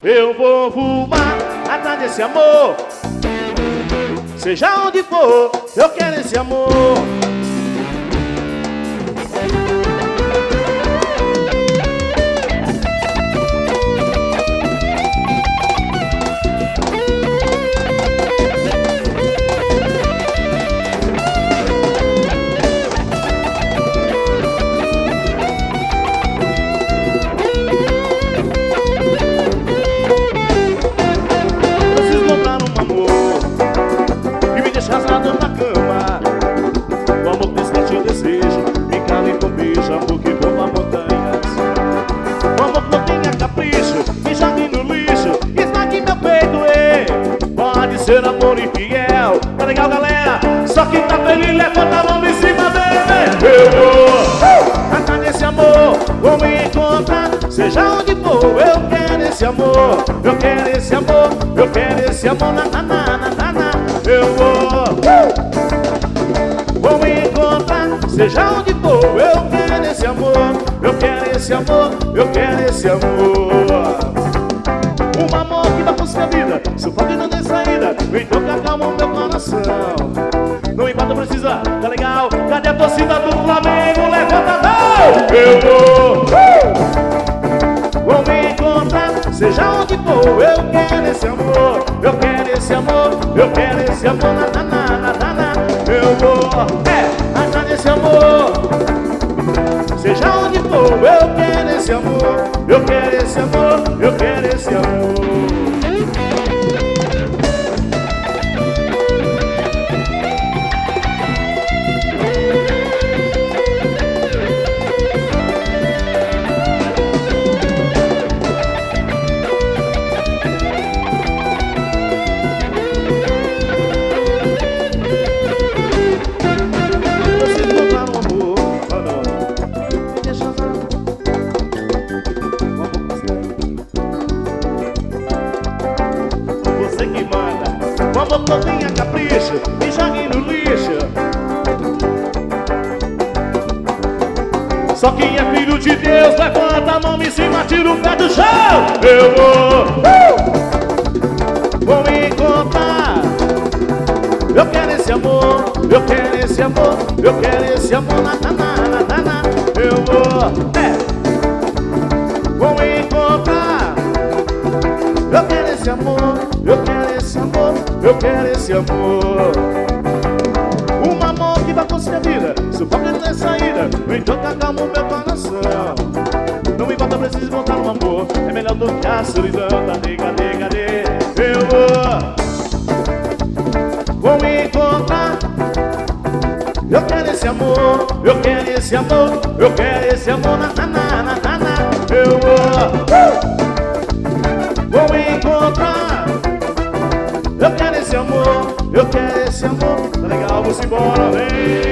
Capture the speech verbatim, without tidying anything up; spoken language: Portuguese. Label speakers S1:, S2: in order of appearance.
S1: Eu vou voar atrás desse amor, seja onde for, eu quero esse amor. Casado na cama, o amor descarte o desejo, me cala e beija, porque voa montanhas. O amor não tenha capricho, me jogue no lixo, esmague meu peito, ei. Pode ser amor infiel, tá legal galera? Só que tá feliz, levanta a mão em cima dele. Eu vou atrás desse amor, vou me encontrar, seja onde for, eu quero esse amor. Eu quero esse amor, eu quero esse amor, na na na na na na. Eu vou, vou me encontrar, seja onde for, eu quero esse amor. Eu quero esse amor, eu quero esse amor. Um amor que dá por sua vida, sufoca e não tem saída, então que acalma o meu coração. Não importa, precisa, tá legal? Cadê a torcida do Flamengo? Levanta a mão! Eu vou, vou me encontrar, seja onde for, eu quero esse amor. Eu quero esse amor, eu quero esse amor, na na na na na. Eu vou, é, atrás desse amor, seja onde for, eu quero esse amor. Eu quero esse amor, eu quero esse amor. Não tenha capricho, me jogue no lixo. Só quem é filho de Deus levanta a mão em cima, tira o pé do chão. Eu vou, uh! vou me encontrar. Eu quero esse amor, eu quero esse amor, eu quero esse amor, na na na na na. Eu vou, é, vou me encontrar. Eu quero esse amor, eu quero esse amor, eu quero esse amor. Um amor que vai conseguir a vida, sufoca e não tem saída, então que acalma o meu coração. Não me importa, preciso montar um amor, é melhor do que a solidão. Cadê, cadê, cadê? Eu vou, vou me encontrar. Eu quero esse amor, eu quero esse amor, eu quero esse amor, na na na na na na. Eu vou, uh! vou me encontrar. Eu quero esse amor, eu quero esse amor. Tá legal, vamos embora, vem.